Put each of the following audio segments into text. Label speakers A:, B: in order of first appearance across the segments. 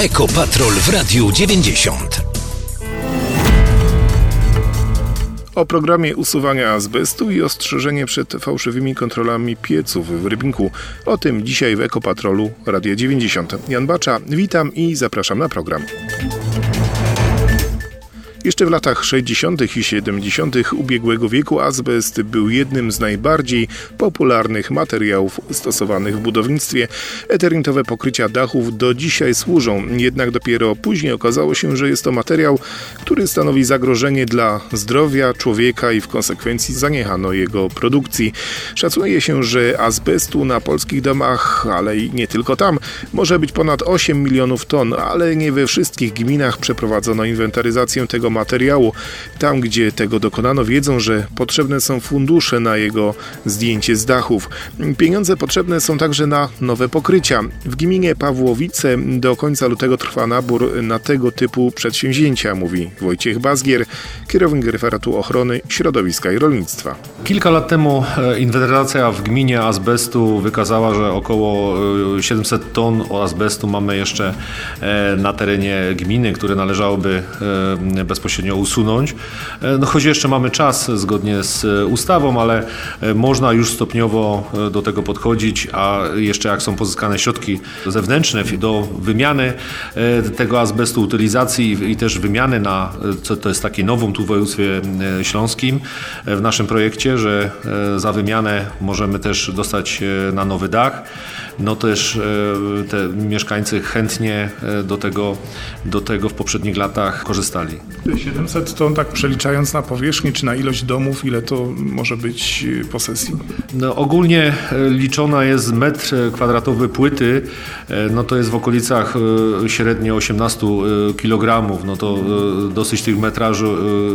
A: Ekopatrol w Radiu 90.
B: O programie usuwania azbestu i ostrzeżenie przed fałszywymi kontrolami pieców w Rybniku. O tym dzisiaj w Ekopatrolu Radia 90. Jan Bacza, witam i zapraszam na program. Jeszcze w latach 60. i 70. ubiegłego wieku azbest był jednym z najbardziej popularnych materiałów stosowanych w budownictwie. Eternitowe pokrycia dachów do dzisiaj służą, jednak dopiero później okazało się, że jest to materiał, który stanowi zagrożenie dla zdrowia człowieka i w konsekwencji zaniechano jego produkcji. Szacuje się, że azbestu na polskich domach, ale i nie tylko tam, może być ponad 8 milionów ton, ale nie we wszystkich gminach przeprowadzono inwentaryzację tego materiału. Tam, gdzie tego dokonano, wiedzą, że potrzebne są fundusze na jego zdjęcie z dachów. Pieniądze potrzebne są także na nowe pokrycia. W gminie Pawłowice do końca lutego trwa nabór na tego typu przedsięwzięcia, mówi Wojciech Bazgier, kierownik referatu ochrony środowiska i rolnictwa.
C: Kilka lat temu inwentaryzacja w gminie azbestu wykazała, że około 700 ton azbestu mamy jeszcze na terenie gminy, które należałoby bezpośrednio usunąć. Choć jeszcze mamy czas zgodnie z ustawą, ale można już stopniowo do tego podchodzić, a jeszcze jak są pozyskane środki zewnętrzne do wymiany tego azbestu, utylizacji i też wymiany na, co to jest takie nowum tu w województwie śląskim w naszym projekcie, że za wymianę możemy też dostać na nowy dach. No też te mieszkańcy chętnie do tego w poprzednich latach korzystali.
B: 700 ton, tak przeliczając na powierzchnię czy na ilość domów, ile to może być posesji?
C: No, ogólnie liczona jest metr kwadratowy płyty, no to jest w okolicach średnio 18 kg, no to dosyć tych metraży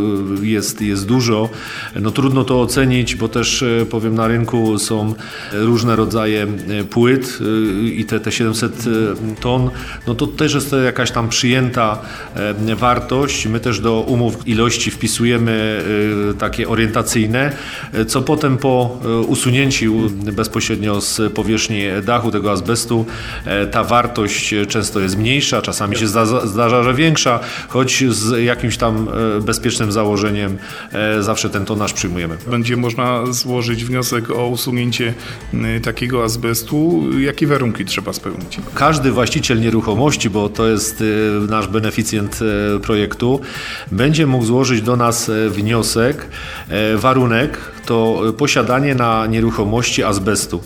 C: jest dużo. No trudno to ocenić, bo też powiem, na rynku są różne rodzaje płyt i te 700 ton, no to też jest to jakaś tam przyjęta wartość. My też do umów ilości wpisujemy takie orientacyjne, co potem po usunięciu bezpośrednio z powierzchni dachu tego azbestu ta wartość często jest mniejsza, czasami się zdarza, że większa, choć z jakimś tam bezpiecznym założeniem zawsze ten tonaż przyjmujemy.
B: Będzie można złożyć wniosek o usunięcie takiego azbestu. Jakie warunki trzeba spełnić?
C: Każdy właściciel nieruchomości, bo to jest nasz beneficjent projektu, będzie mógł złożyć do nas wniosek. Warunek to posiadanie na nieruchomości azbestu.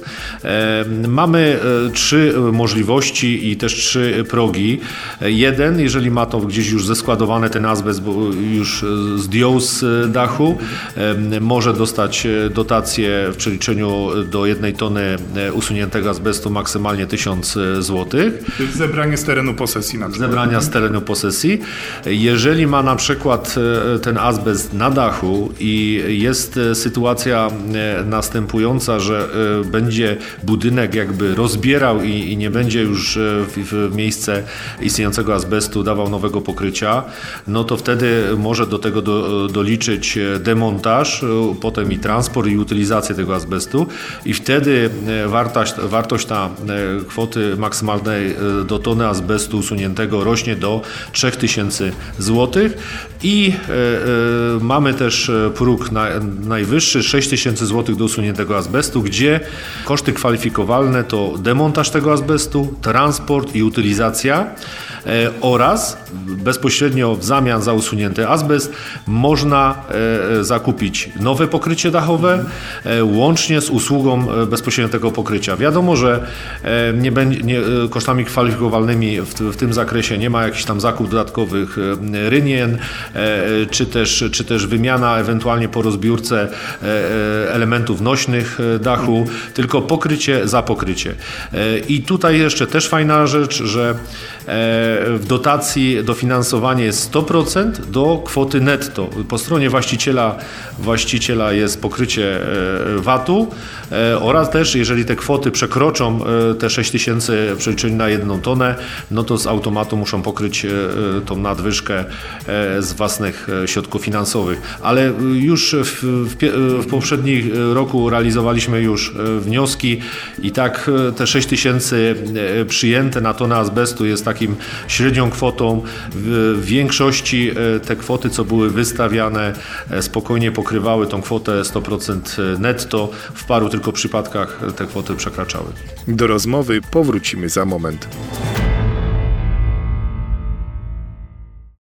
C: Mamy 3 możliwości i też 3 progi. Jeden, jeżeli ma to gdzieś już zeskładowane ten azbest, bo już zdjął z dachu, może dostać dotację w przeliczeniu do 1 tony usuniętego azbestu maksymalnie 1000 zł.
B: To jest zebranie z terenu posesji na przykład.
C: Zebrania z terenu posesji. Jeżeli ma na przykład ten azbest na dachu i jest sytuacja następująca, że będzie budynek jakby rozbierał i nie będzie już w miejsce istniejącego azbestu dawał nowego pokrycia, no to wtedy może do tego doliczyć demontaż, potem i transport i utylizację tego azbestu i wtedy wartość ta kwoty maksymalnej do tony azbestu usuniętego rośnie do 3000 zł i mamy też próg najwyższy 6000 zł do usuniętego azbestu, gdzie koszty kwalifikowalne to demontaż tego azbestu, transport i utylizacja oraz bezpośrednio w zamian za usunięty azbest można zakupić nowe pokrycie dachowe łącznie z usługą bezpośrednio tego pokrycia. Wiadomo, że kosztami kwalifikowalnymi w tym zakresie nie ma jakichś tam zakup dodatkowych rynien, czy też wymiana ewentualnie po rozbiórce elementów nośnych dachu, tylko pokrycie za pokrycie. I tutaj jeszcze też fajna rzecz, że w dotacji dofinansowanie jest 100% do kwoty netto. Po stronie właściciela jest pokrycie VAT-u oraz też jeżeli te kwoty przekroczą te 6000 w przeliczeniu na 1 tonę, no to z automatu muszą pokryć tą nadwyżkę z własnych środków finansowych. Ale już w poprzednim roku realizowaliśmy już wnioski i tak te 6 tysięcy przyjęte na tonę azbestu jest takim średnią kwotą. W większości te kwoty, co były wystawiane, spokojnie pokrywały tą kwotę 100% netto. W paru tylko przypadkach te kwoty przekraczały.
B: Do rozmowy powrócimy za moment.